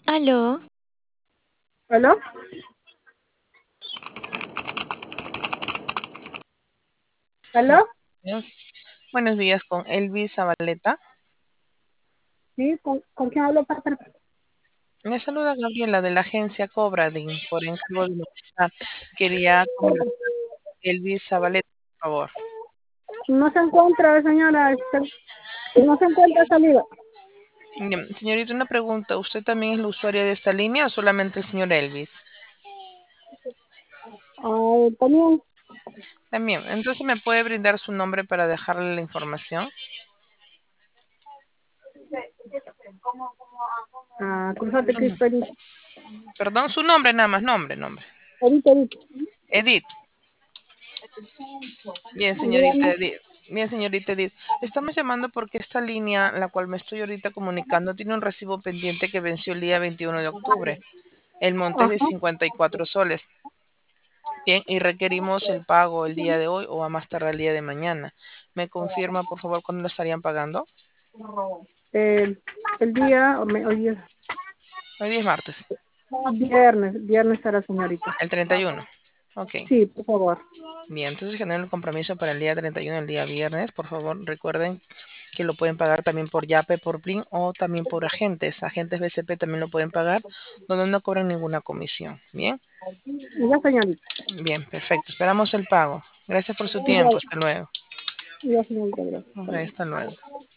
Aló, ¿Aló? ¿Aló? días. Buenos días con Elvis Zabaleta. Sí, ¿con quién hablo para? Me saluda Gabriela de la agencia Cobradin por encargo de universidad. Quería conversar con Elvis Zabaleta, por favor. No se encuentra, señora, no se encuentra salida. Señorita, una pregunta. ¿Usted también es la usuaria de esta línea o solamente el señor Elvis? También, También. Entonces, ¿me puede brindar su nombre para dejarle la información? Cruzate Su no- Cristo, ahorita, Perdón, su nombre nada más. Nombre. ahorita. Edith. Bien, señorita Dígame. Edith. Bien, señorita Edith. Estamos llamando porque esta línea, la cual me estoy ahorita comunicando, tiene un recibo pendiente que venció el día 21 de octubre. El monto es de Ajá. 54 soles. Bien, y requerimos el pago el día de hoy o a más tardar el día de mañana. ¿Me confirma, por favor, cuándo lo estarían pagando? El, el día, hoy día, Hoy día es martes. viernes será, señorita. El 31. Ok. Sí, por favor. Bien, entonces generen el compromiso para el día 31, el día viernes. Por favor, recuerden que lo pueden pagar también por Yape, por Plin o también por agentes. Agentes BCP también lo pueden pagar, donde no cobran ninguna comisión. Bien, Ya, señorita. bien, perfecto. Esperamos el pago. Gracias por su Ya, tiempo. Hasta luego. ya, señorita, gracias. Ok, hasta luego.